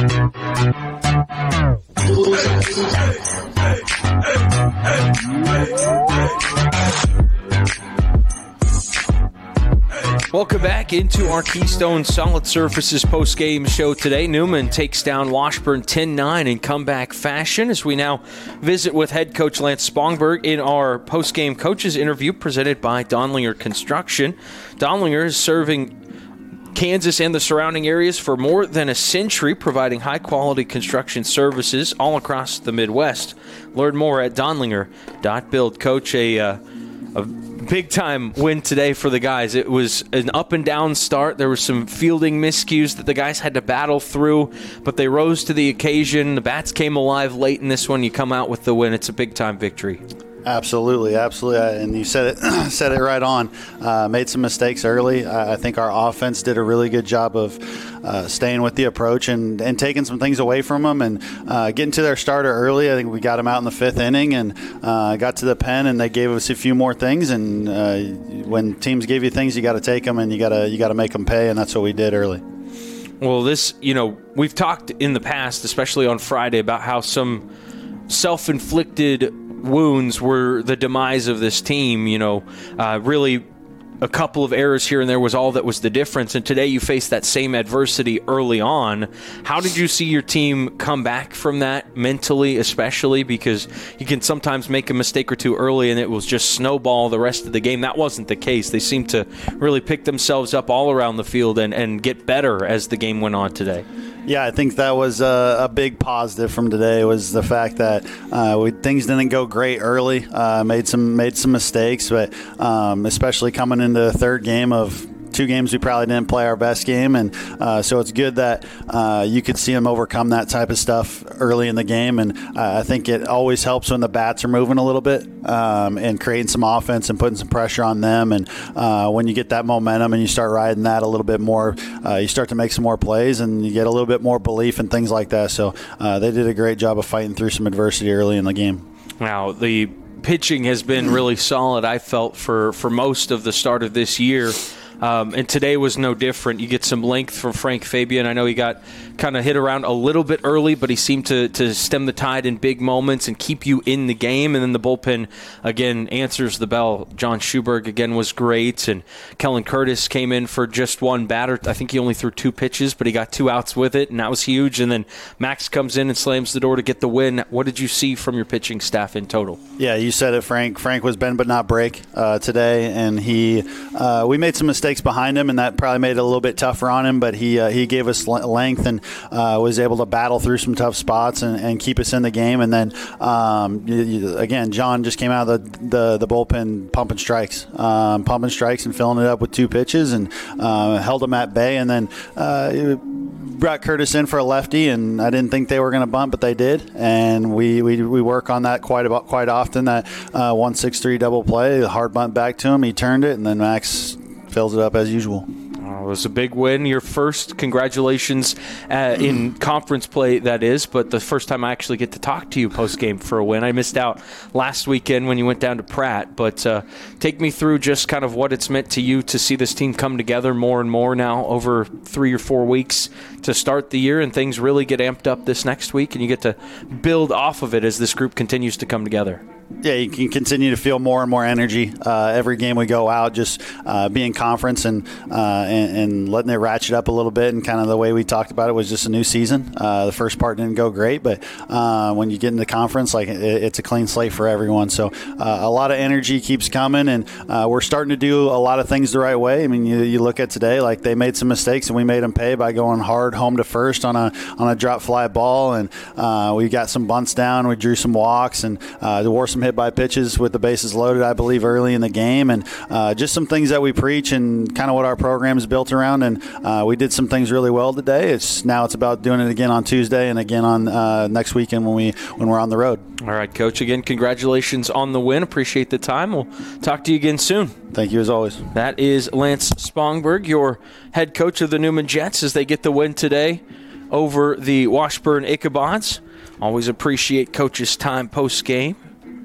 Welcome back into our Keystone Solid Surfaces post-game show today. Newman takes down Washburn 10-9 in comeback fashion as we now visit with head coach Lance Spongberg in our post-game coaches interview presented by Donlinger Construction. Donlinger is serving Kansas and the surrounding areas for more than a century, providing high-quality construction services all across the Midwest. Learn more at donlinger.build. Coach, a big-time win today for the guys. It was an up-and-down start. There were some fielding miscues that the guys had to battle through, but they rose to the occasion. The bats came alive late in this one. You come out with the win. It's a big-time victory. Absolutely. And you said it right on. Made some mistakes early. I think our offense did a really good job of staying with the approach and taking some things away from them and getting to their starter early. I think we got them out in the fifth inning and got to the pen, and they gave us a few more things. And when teams give you things, you got to take them and you got to make them pay, and that's what we did early. Well, we've talked in the past, especially on Friday, about how some self-inflicted wounds were the demise of this team. Really a couple of errors here and there was all that was the difference. And today you faced that same adversity early on. How did you see your team come back from that mentally, especially because you can sometimes make a mistake or two early and it will just snowball the rest of the game? That wasn't the case. They seemed to really pick themselves up all around the field and get better as the game went on today. Yeah, I think that was a big positive from today, was the fact that things didn't go great early. Made some mistakes, but especially coming into the third game of 2 games we probably didn't play our best game, and so it's good that you could see them overcome that type of stuff early in the game. And I think it always helps when the bats are moving a little bit and creating some offense and putting some pressure on them. And when you get that momentum and you start riding that a little bit more, you start to make some more plays and you get a little bit more belief and things like that. So they did a great job of fighting through some adversity early in the game. Now, the pitching has been really solid, I felt, for most of the start of this year. And today was no different. You get some length from Frank Fabian. I know he got kind of hit around a little bit early, but he seemed to stem the tide in big moments and keep you in the game. And then the bullpen, again, answers the bell. John Schuberg, again, was great. And Kellen Curtis came in for just one batter. I think he only threw 2 pitches, but he got 2 outs with it, and that was huge. And then Max comes in and slams the door to get the win. What did you see from your pitching staff in total? Yeah, you said it, Frank. Frank was bend but not break today, and we made some mistakes behind him, and that probably made it a little bit tougher on him, but he gave us length and was able to battle through some tough spots and keep us in the game. And then again, John just came out of the bullpen pumping strikes and filling it up with 2 pitches and held them at bay. And then brought Curtis in for a lefty, and I didn't think they were going to bunt, but they did. And we work on that quite often, that 1-6-3 double play, hard bunt back to him. He turned it, and then Max fills it up as usual. It was a big win. Your first, congratulations in conference play, that is, but the first time I actually get to talk to you post-game for a win. I missed out last weekend when you went down to Pratt, but take me through just kind of what it's meant to you to see this team come together more and more now over 3 or 4 weeks to start the year, and things really get amped up this next week, and you get to build off of it as this group continues to come together. Yeah, you can continue to feel more and more energy every game we go out, just being conference and letting it ratchet up a little bit. And kind of the way we talked about it was just a new season. The first part didn't go great, but when you get into conference, it's a clean slate for everyone. So a lot of energy keeps coming, and we're starting to do a lot of things the right way. I mean, you look at today, like they made some mistakes, and we made them pay by going hard home to first on a drop fly ball, and we got some bunts down. We drew some walks, and wore some hit by pitches with the bases loaded, I believe, early in the game, and just some things that we preach and kind of what our program is built around. And we did some things really well today. Now it's about doing it again on Tuesday and again on next weekend when we're on the road. All right, Coach. Again, congratulations on the win. Appreciate the time. We'll talk to you again soon. Thank you as always. That is Lance Spongberg, your head coach of the Newman Jets, as they get the win today over the Washburn Ichabods. Always appreciate Coach's time post-game.